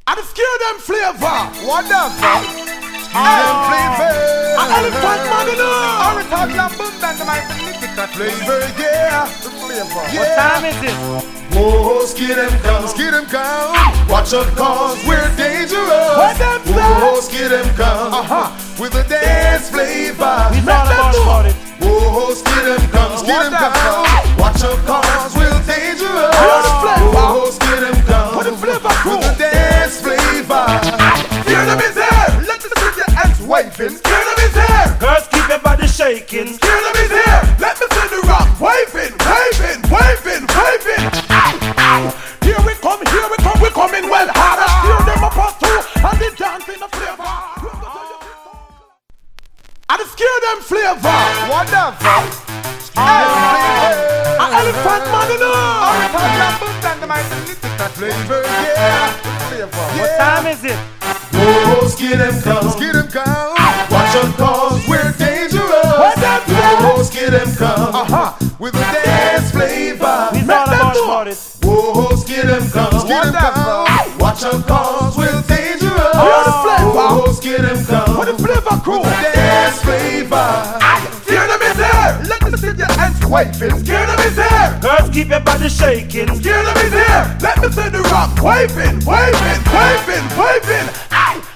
And scare them flavor. What the fuck? Scare them flavor. An elephant man in there. Orital and boom, dynamite, significant flavor, yeah. The flavor. What time is it? Whoa, scare them come. Watch out, cause we're dangerous. What them say? Whoa, scare them come. With a dance flavor. We thought about it. Whoa, scare them come. Watch out, cause we're dangerous. Whoa, scare them come. What the flavor cool? With a dance flavor. Scare them is here. Let me see your hands waving. Scare them is here. Girls, keep your body shaking. Scare them is here. Let me see the rock waving, waving, waving, waving. Here we come, we coming well harder. Steer them up us too, and they dancing the flavor. And scare them flavor. What the fuck? Scare them flavor. An elephant man in there. Orital and boom, dynamite, significant flavor, yeah. The flavor. What time is it? Whoa, scare them come. Watch out, cause we're dangerous. What them say? Whoa, scare them come. With a dance flavor. We thought about it. Whoa, scare them come. Watch out, cause we're dangerous. Whoa, scare them come. What the flavor cool? With a dance flavor. Scare them is here. Let me see your hands waving. Scare them is here. Girls, keep your body shaking. Scare them is here. Let me see the rock waving, waving, waving, waving.